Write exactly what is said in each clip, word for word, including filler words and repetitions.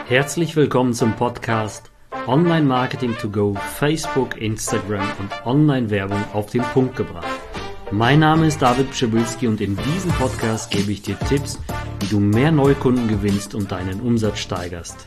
Herzlich willkommen zum Podcast Online Marketing to Go, Facebook, Instagram und Online-Werbung auf den Punkt gebracht. Mein Name ist David Pschibilski und in diesem Podcast gebe ich dir Tipps, wie du mehr Neukunden gewinnst und deinen Umsatz steigerst.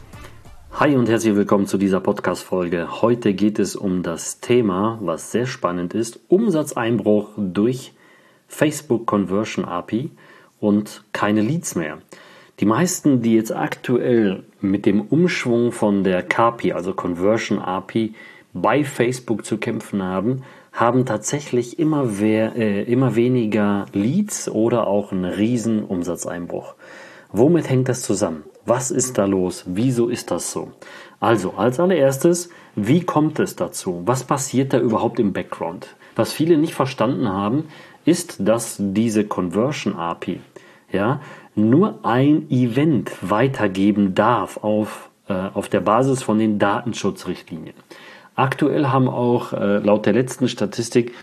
Hi und herzlich willkommen zu dieser Podcast-Folge. Heute geht es um das Thema, was sehr spannend ist, Umsatzeinbruch durch Facebook Conversion A P I und keine Leads mehr. Die meisten, die jetzt aktuell mit dem Umschwung von der C A P I, also Conversion A P I, bei Facebook zu kämpfen haben, haben tatsächlich immer, wer, äh, immer weniger Leads oder auch einen riesen Umsatzeinbruch. Womit hängt das zusammen? Was ist da los? Wieso ist das so? Also, als allererstes, wie kommt es dazu? Was passiert da überhaupt im Background? Was viele nicht verstanden haben, ist, dass diese Conversion A P I, ja, nur ein Event weitergeben darf auf, äh, auf der Basis von den Datenschutzrichtlinien. Aktuell haben auch äh, laut der letzten Statistik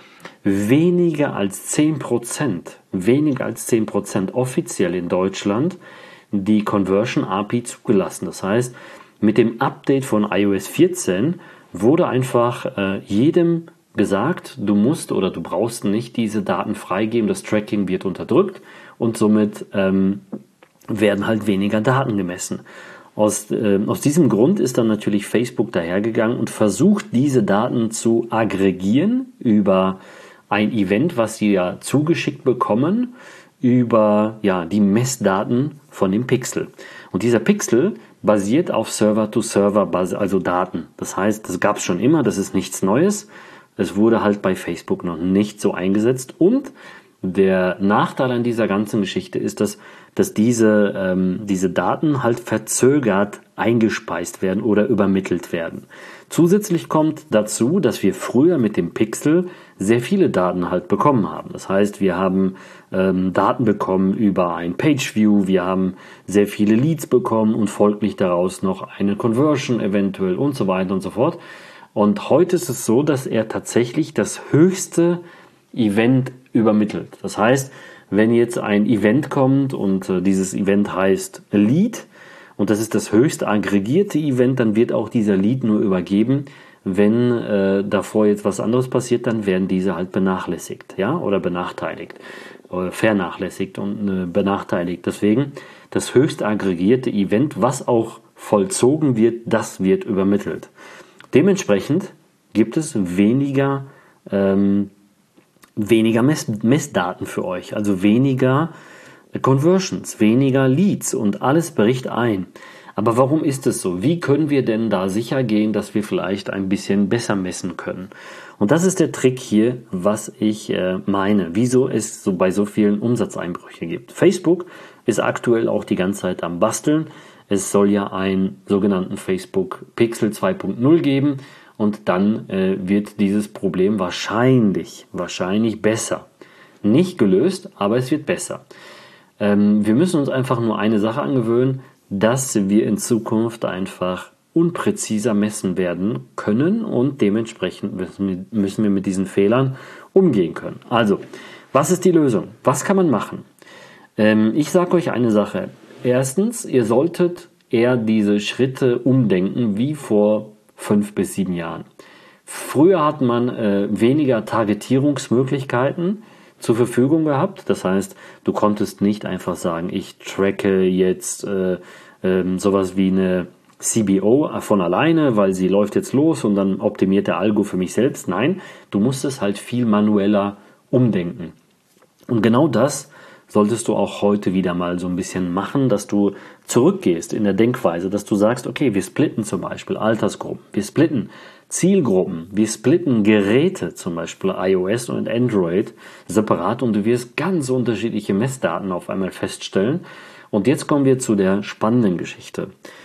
weniger als zehn Prozent, weniger als zehn Prozent offiziell in Deutschland die Conversion A P I zugelassen. Das heißt, mit dem Update von i O S vierzehn wurde einfach äh, jedem gesagt, du musst oder du brauchst nicht diese Daten freigeben, das Tracking wird unterdrückt und somit ähm, werden halt weniger Daten gemessen. Aus, äh, aus diesem Grund ist dann natürlich Facebook dahergegangen und versucht, diese Daten zu aggregieren über ein Event, was sie ja zugeschickt bekommen, über ja, die Messdaten von dem Pixel. Und dieser Pixel basiert auf Server-to-Server, also Daten. Das heißt, das gab es schon immer, das ist nichts Neues. Es wurde halt bei Facebook noch nicht so eingesetzt. Und der Nachteil an dieser ganzen Geschichte ist, dass, dass diese, ähm, diese Daten halt verzögert eingespeist werden oder übermittelt werden. Zusätzlich kommt dazu, dass wir früher mit dem Pixel sehr viele Daten halt bekommen haben. Das heißt, wir haben ähm, Daten bekommen über ein Pageview, wir haben sehr viele Leads bekommen und folglich daraus noch eine Conversion eventuell und so weiter und so fort. Und heute ist es so, dass er tatsächlich das höchste Event übermittelt. Das heißt, wenn jetzt ein Event kommt und äh, dieses Event heißt Lead und das ist das höchste aggregierte Event, dann wird auch dieser Lead nur übergeben. Wenn äh, davor jetzt was anderes passiert, dann werden diese halt benachlässigt, ja, oder benachteiligt, oder vernachlässigt und äh, benachteiligt. Deswegen das höchst aggregierte Event, was auch vollzogen wird, das wird übermittelt. Dementsprechend gibt es weniger, ähm, weniger Mess- Messdaten für euch, also weniger Conversions, weniger Leads und alles bricht ein. Aber warum ist es so? Wie können wir denn da sicher gehen, dass wir vielleicht ein bisschen besser messen können? Und das ist der Trick hier, was ich äh, meine, wieso es so bei so vielen Umsatzeinbrüchen gibt. Facebook ist aktuell auch die ganze Zeit am Basteln. Es soll ja einen sogenannten Facebook Pixel zwei Punkt null geben und dann äh, wird dieses Problem wahrscheinlich, wahrscheinlich besser. Nicht gelöst, aber es wird besser. Ähm, wir müssen uns einfach nur eine Sache angewöhnen, dass wir in Zukunft einfach unpräziser messen werden können und dementsprechend müssen wir, müssen wir mit diesen Fehlern umgehen können. Also, was ist die Lösung? Was kann man machen? Ähm, ich sage euch eine Sache. Erstens, ihr solltet eher diese Schritte umdenken wie vor fünf bis sieben Jahren. Früher hat man äh, weniger Targetierungsmöglichkeiten zur Verfügung gehabt. Das heißt, du konntest nicht einfach sagen, ich tracke jetzt äh, äh, sowas wie eine C B O von alleine, weil sie läuft jetzt los und dann optimiert der Algo für mich selbst. Nein, du musstest halt viel manueller umdenken. Und genau das solltest du auch heute wieder mal so ein bisschen machen, dass du zurückgehst in der Denkweise, dass du sagst, okay, wir splitten zum Beispiel Altersgruppen, wir splitten Zielgruppen, wir splitten Geräte, zum Beispiel iOS und Android, separat und du wirst ganz unterschiedliche Messdaten auf einmal feststellen. Und jetzt kommen wir zu der spannenden Geschichte.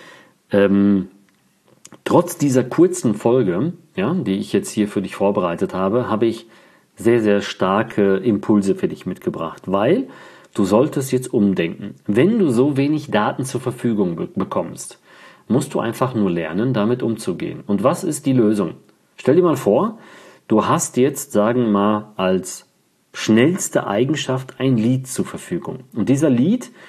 Ähm, trotz dieser kurzen Folge, ja, die ich jetzt hier für dich vorbereitet habe, habe ich sehr, sehr starke Impulse für dich mitgebracht, weil du solltest jetzt umdenken. Wenn du so wenig Daten zur Verfügung be- bekommst, musst du einfach nur lernen, damit umzugehen. Und was ist die Lösung? Stell dir mal vor, du hast jetzt, sagen wir mal, als schnellste Eigenschaft ein Lead zur Verfügung. Und dieser Lead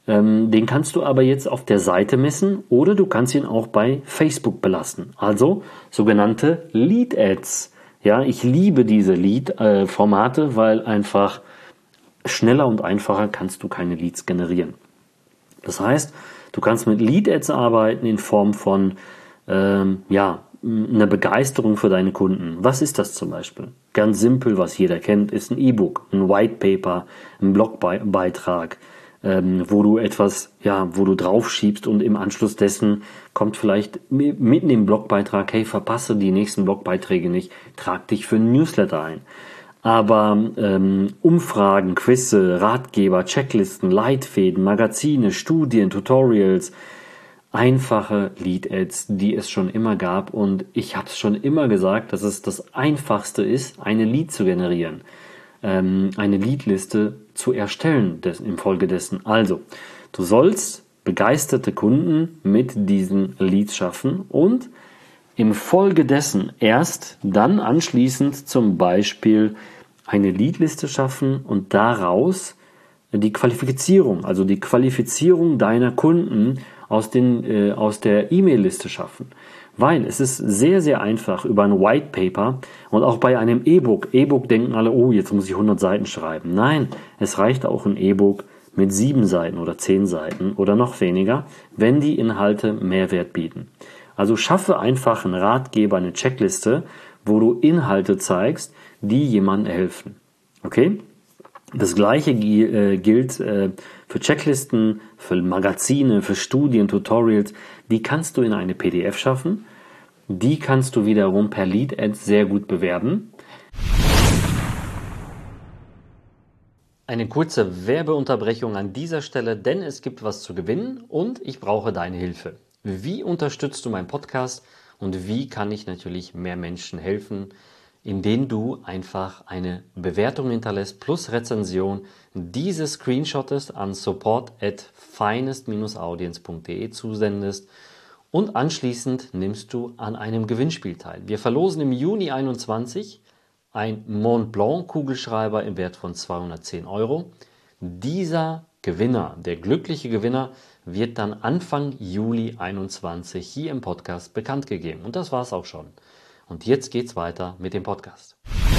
Ähm, den kannst du aber jetzt auf der Seite messen oder du kannst ihn auch bei Facebook belasten. Also sogenannte Lead Ads. Ja, ich liebe diese Lead-Formate, äh, weil einfach schneller und einfacher kannst du keine Leads generieren. Das heißt, du kannst mit Lead Ads arbeiten in Form von ähm, ja, einer Begeisterung für deine Kunden. Was ist das zum Beispiel? Ganz simpel, was jeder kennt, ist ein E-Book, ein White Paper, ein Blogbeitrag, ähm, wo du etwas, ja, wo du draufschiebst und im Anschluss dessen kommt vielleicht mitten im Blogbeitrag, hey, verpasse die nächsten Blogbeiträge nicht, trag dich für einen Newsletter ein. Aber ähm, Umfragen, Quizze, Ratgeber, Checklisten, Leitfäden, Magazine, Studien, Tutorials, einfache Lead-Ads, die es schon immer gab. Und ich habe es schon immer gesagt, dass es das Einfachste ist, eine Lead zu generieren, ähm, eine Leadliste zu erstellen des, infolgedessen. Also, du sollst begeisterte Kunden mit diesen Leads schaffen und im Folge dessen erst dann anschließend zum Beispiel eine Leadliste schaffen und daraus die Qualifizierung, also die Qualifizierung deiner Kunden aus, den, äh, aus der E-Mail-Liste schaffen. Weil es ist sehr, sehr einfach über ein White Paper und auch bei einem E-Book. E-Book denken alle, oh, jetzt muss ich hundert Seiten schreiben. Nein, es reicht auch ein E-Book mit sieben Seiten oder zehn Seiten oder noch weniger, wenn die Inhalte Mehrwert bieten. Also schaffe einfach einen Ratgeber, eine Checkliste, wo du Inhalte zeigst, die jemandem helfen. Okay? Das gleiche äh, gilt äh, für Checklisten, für Magazine, für Studien, Tutorials. Die kannst du in eine P D F schaffen. Die kannst du wiederum per Lead Ads sehr gut bewerben. Eine kurze Werbeunterbrechung an dieser Stelle, denn es gibt was zu gewinnen und ich brauche deine Hilfe. Wie unterstützt du meinen Podcast und wie kann ich natürlich mehr Menschen helfen, indem du einfach eine Bewertung hinterlässt plus Rezension, diese screenshottest an support at finest dash audience punkt de zusendest und anschließend nimmst du an einem Gewinnspiel teil. Wir verlosen im Juni einundzwanzig ein Mont Blanc Kugelschreiber im Wert von zweihundertzehn Euro. Dieser Gewinner, der glückliche Gewinner, wird dann Anfang Juli einundzwanzig hier im Podcast bekannt gegeben. Und das war's auch schon. Und jetzt geht's weiter mit dem Podcast.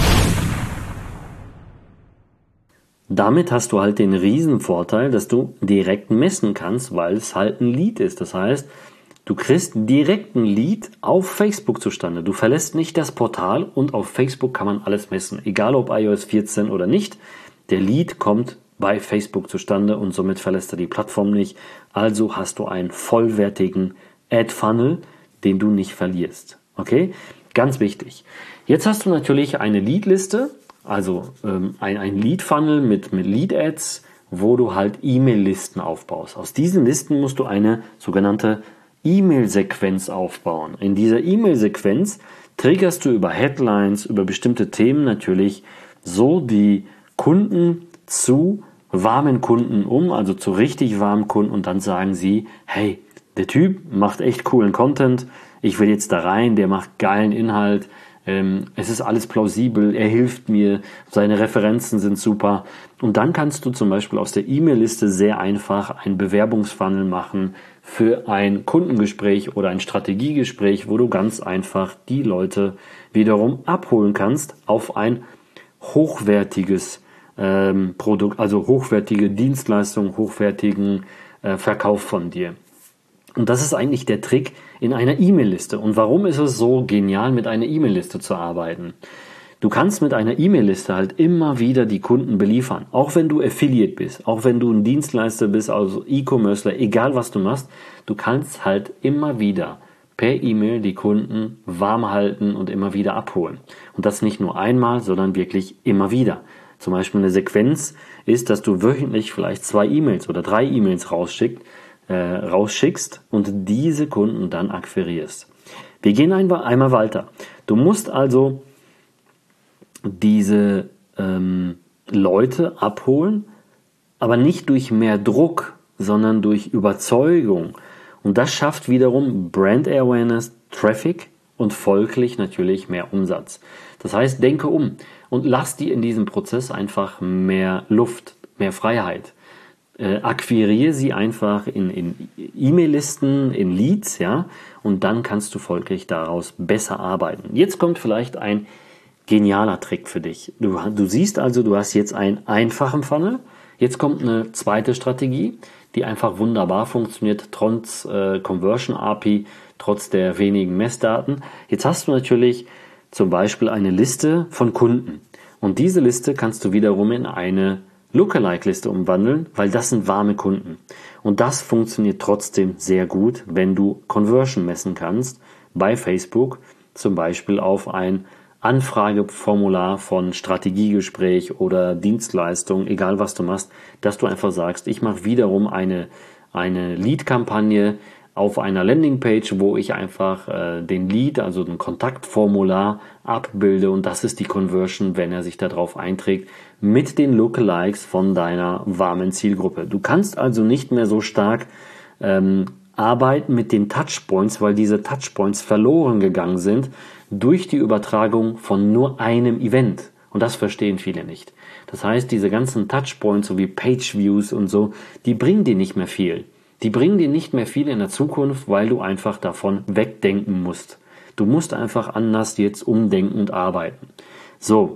Damit hast du halt den Riesenvorteil, dass du direkt messen kannst, weil es halt ein Lead ist. Das heißt, du kriegst direkt ein Lead auf Facebook zustande. Du verlässt nicht das Portal und auf Facebook kann man alles messen. Egal ob i O S vierzehn oder nicht, der Lead kommt bei Facebook zustande und somit verlässt er die Plattform nicht. Also hast du einen vollwertigen Ad-Funnel, den du nicht verlierst. Okay? Ganz wichtig. Jetzt hast du natürlich eine Leadliste, also ähm, ein, ein Lead-Funnel mit, mit Lead-Ads, wo du halt E-Mail-Listen aufbaust. Aus diesen Listen musst du eine sogenannte E-Mail-Sequenz aufbauen. In dieser E-Mail-Sequenz triggerst du über Headlines, über bestimmte Themen natürlich so die Kunden zu warmen Kunden um, also zu richtig warmen Kunden und dann sagen sie, hey, der Typ macht echt coolen Content, ich will jetzt da rein, der macht geilen Inhalt, ähm, es ist alles plausibel, er hilft mir, seine Referenzen sind super und dann kannst du zum Beispiel aus der E-Mail-Liste sehr einfach einen Bewerbungsfunnel machen für ein Kundengespräch oder ein Strategiegespräch, wo du ganz einfach die Leute wiederum abholen kannst auf ein hochwertiges ähm, Produkt, also hochwertige Dienstleistung, hochwertigen äh, Verkauf von dir. Und das ist eigentlich der Trick in einer E-Mail-Liste. Und warum ist es so genial, mit einer E-Mail-Liste zu arbeiten? Du kannst mit einer E-Mail-Liste halt immer wieder die Kunden beliefern. Auch wenn du Affiliate bist, auch wenn du ein Dienstleister bist, also E-Commercer, egal was du machst, du kannst halt immer wieder per E-Mail die Kunden warm halten und immer wieder abholen. Und das nicht nur einmal, sondern wirklich immer wieder. Zum Beispiel eine Sequenz ist, dass du wöchentlich vielleicht zwei E-Mails oder drei E-Mails rausschickst, äh, rausschickst und diese Kunden dann akquirierst. Wir gehen einmal weiter. Du musst also diese ähm, Leute abholen, aber nicht durch mehr Druck, sondern durch Überzeugung. Und das schafft wiederum Brand Awareness, Traffic und folglich natürlich mehr Umsatz. Das heißt, denke um und lass dir in diesem Prozess einfach mehr Luft, mehr Freiheit. äh, akquiriere sie einfach in, in E-Mail-Listen, in Leads, ja, und dann kannst du folglich daraus besser arbeiten. Jetzt kommt vielleicht ein genialer Trick für dich. Du, du siehst also, du hast jetzt einen einfachen Funnel. Jetzt kommt eine zweite Strategie, die einfach wunderbar funktioniert, trotz äh, Conversion A P I, trotz der wenigen Messdaten. Jetzt hast du natürlich zum Beispiel eine Liste von Kunden. Und diese Liste kannst du wiederum in eine Lookalike-Liste umwandeln, weil das sind warme Kunden. Und das funktioniert trotzdem sehr gut, wenn du Conversion messen kannst bei Facebook, zum Beispiel auf ein Anfrageformular von Strategiegespräch oder Dienstleistung, egal was du machst, dass du einfach sagst, ich mache wiederum eine, eine Lead-Kampagne auf einer Landingpage, wo ich einfach äh, den Lead, also ein Kontaktformular abbilde und das ist die Conversion, wenn er sich darauf einträgt, mit den Lookalikes von deiner warmen Zielgruppe. Du kannst also nicht mehr so stark ähm, arbeiten mit den Touchpoints, weil diese Touchpoints verloren gegangen sind durch die Übertragung von nur einem Event. Und das verstehen viele nicht. Das heißt, diese ganzen Touchpoints, so wie Page-Views und so, die bringen dir nicht mehr viel. Die bringen dir nicht mehr viel in der Zukunft, weil du einfach davon wegdenken musst. Du musst einfach anders jetzt umdenken und arbeiten. So,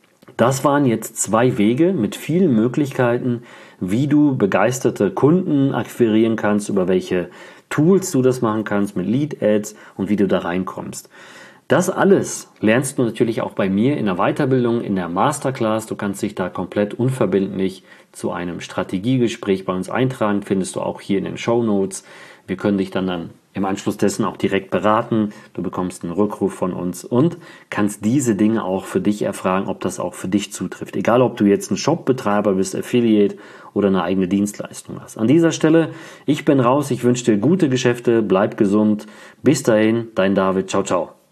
das waren jetzt zwei Wege mit vielen Möglichkeiten, wie du begeisterte Kunden akquirieren kannst, über welche Tools du das machen kannst mit Lead Ads und wie du da reinkommst. Das alles lernst du natürlich auch bei mir in der Weiterbildung, in der Masterclass. Du kannst dich da komplett unverbindlich zu einem Strategiegespräch bei uns eintragen, findest du auch hier in den Shownotes. Wir können dich dann, dann im Anschluss dessen auch direkt beraten. Du bekommst einen Rückruf von uns und kannst diese Dinge auch für dich erfragen, ob das auch für dich zutrifft. Egal, ob du jetzt ein Shopbetreiber bist, Affiliate oder eine eigene Dienstleistung hast. An dieser Stelle, ich bin raus. Ich wünsche dir gute Geschäfte, bleib gesund. Bis dahin, dein David. Ciao, ciao.